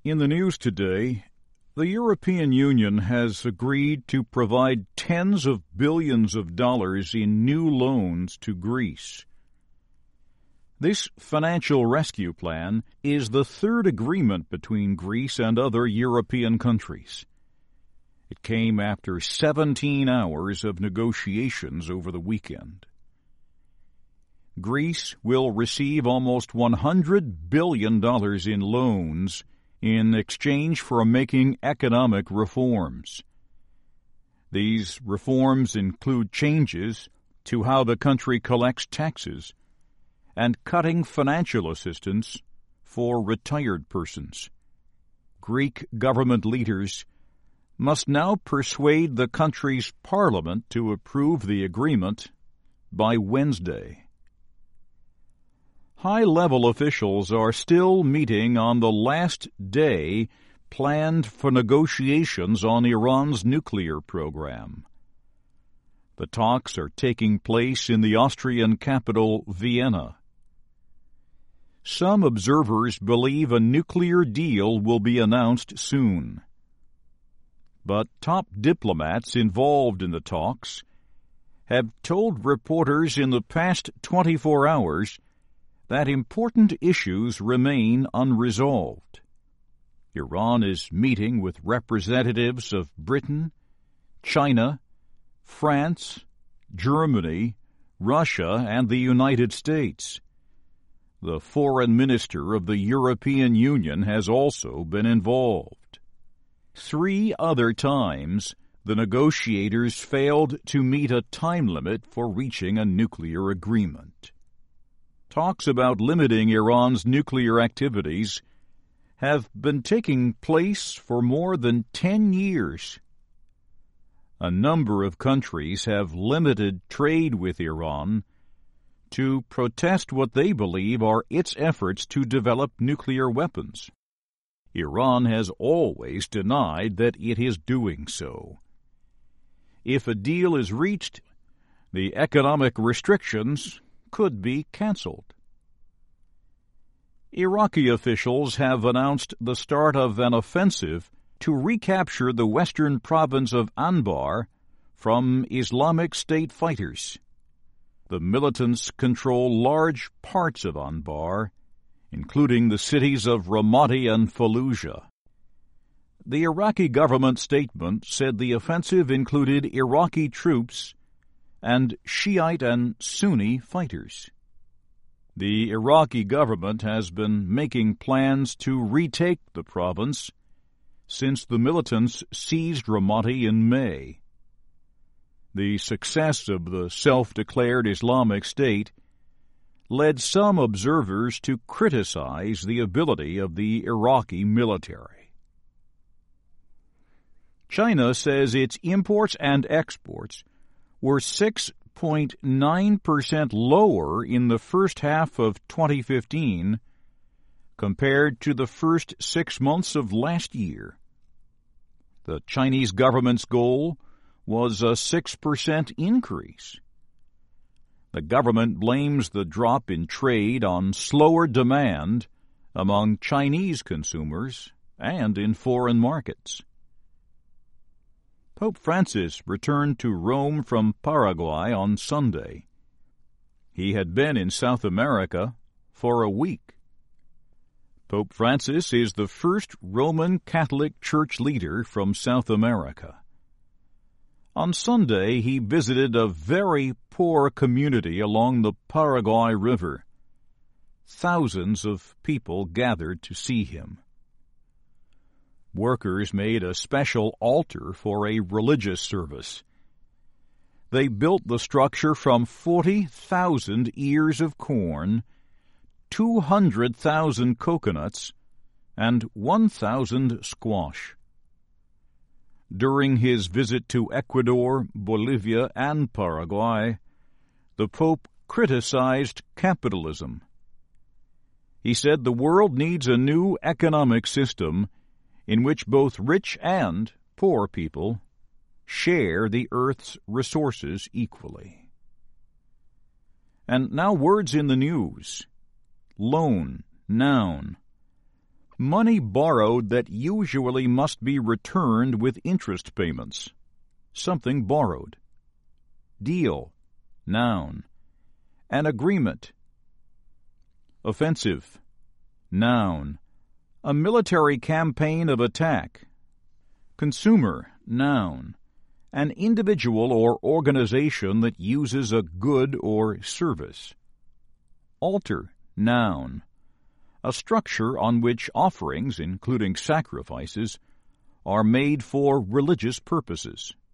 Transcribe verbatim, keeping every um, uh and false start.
In the news today, the European Union has agreed to provide tens of billions of dollars in new loans to Greece. This financial rescue plan is the third agreement between Greece and other European countries. It came after seventeen hours of negotiations over the weekend. Greece will receive almost one hundred billion dollars in loans in exchange for making economic reforms. These reforms include changes to how the country collects taxes and cutting financial assistance for retired persons. Greek government leaders must now persuade the country's parliament to approve the agreement by Wednesday. High-level officials are still meeting on the last day planned for negotiations on Iran's nuclear program. The talks are taking place in the Austrian capital, Vienna. Some observers believe a nuclear deal will be announced soon. But top diplomats involved in the talks have told reporters in the past twenty-four hours that important issues remain unresolved. Iran is meeting with representatives of Britain, China, France, Germany, Russia, and the United States. The foreign minister of the European Union has also been involved. Three other times, the negotiators failed to meet a time limit for reaching a nuclear agreement. Talks about limiting Iran's nuclear activities have been taking place for more than ten years. A number of countries have limited trade with Iran to protest what they believe are its efforts to develop nuclear weapons. Iran has always denied that it is doing so. If a deal is reached, the economic restrictions could be canceled. Iraqi officials have announced the start of an offensive to recapture the western province of Anbar from Islamic State fighters. The militants control large parts of Anbar, including the cities of Ramadi and Fallujah. The Iraqi government statement said the offensive included Iraqi troops and Shiite and Sunni fighters. The Iraqi government has been making plans to retake the province since the militants seized Ramadi in May. The success of the self-declared Islamic State led some observers to criticize the ability of the Iraqi military. China says its imports and exports were six point nine percent lower in the first half of twenty fifteen compared to the first six months of last year. The Chinese government's goal was a six percent increase. The government blames the drop in trade on slower demand among Chinese consumers and in foreign markets. Pope Francis returned to Rome from Paraguay on Sunday. He had been in South America for a week. Pope Francis is the first Roman Catholic Church leader from South America. On Sunday, he visited a very poor community along the Paraguay River. Thousands of people gathered to see him. Workers made a special altar for a religious service. They built the structure from forty thousand ears of corn, two hundred thousand coconuts, and one thousand squash. During his visit to Ecuador, Bolivia, and Paraguay, the Pope criticized capitalism. He said the world needs a new economic system in which both rich and poor people share the earth's resources equally. And now words in the news. Loan, noun. Money borrowed that usually must be returned with interest payments. Something borrowed. Deal, noun. An agreement. Offensive, noun. A military campaign of attack. Consumer, noun. An individual or organization that uses a good or service. Altar, noun. A structure on which offerings, including sacrifices, are made for religious purposes.